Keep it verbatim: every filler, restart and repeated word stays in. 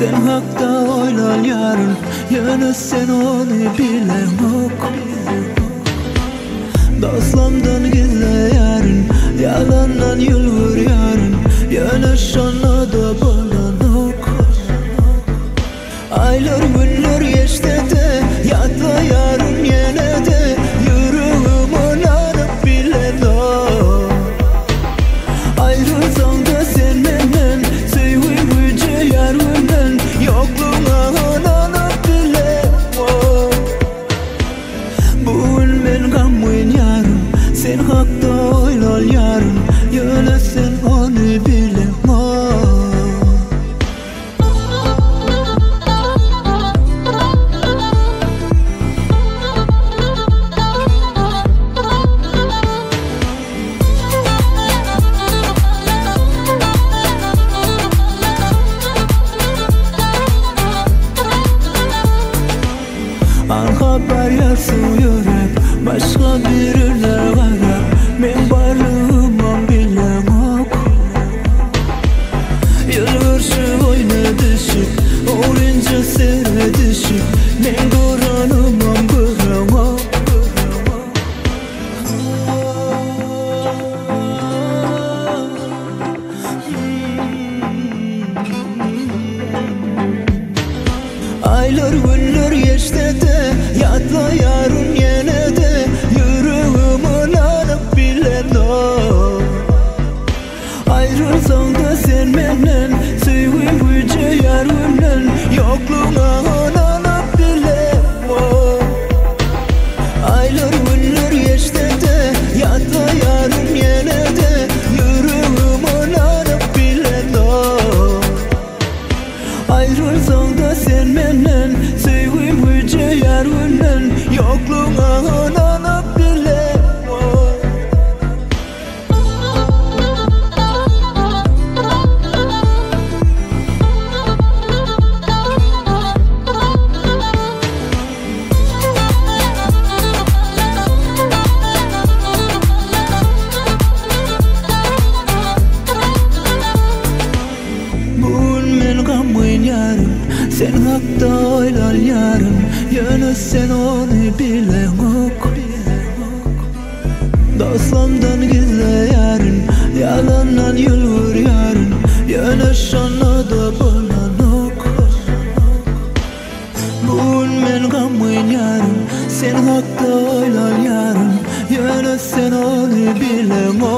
Sen hakta oylar yarın, yana sen onu bilen ok. Dostlamdan gizle yarın, yalandan yılvır yarın, yana şana da balan ok. Aylar günler geçti de, yatla yarın yine de, yüreğimin arıp bilen ok. Ayrılsam da sen menden, sevim yüce yarından, yokluğuna ananıp bilen ok. Bugün ben gamın yarım, sen hakta oylar yarım, yana sen onu bilen ok. Haber yazıyor hep başka birine karab. Men varlığımdan bilen ok. Yılgırşı oyna düşüp, orince sere düşüp, men duranımdan bırak ok. Aylar günler geçti de, yatla yarın yine de, yüreğimin arıp bilen ok. Ayrılsam da sen benden, sevim yüce yarından, yokluğuna ananıp bilen ok. Aylar günler geçti de, yatla yarın yine de, yüreğimin arıp bilen ok. Ayrılsam da sen benden, sevim yüce yarından, yokluğuna ananıp bilen ok. Bugün men gamın yarım, sen hakta oylar yarın, yana sen onu bilen ok. Dostlamdan gizle yarın, yalandan yılvır yarın, yana şana da balan ok. Bugün men gamın yarım, sen hakta oylar yarın, yana sen onu bilen ok.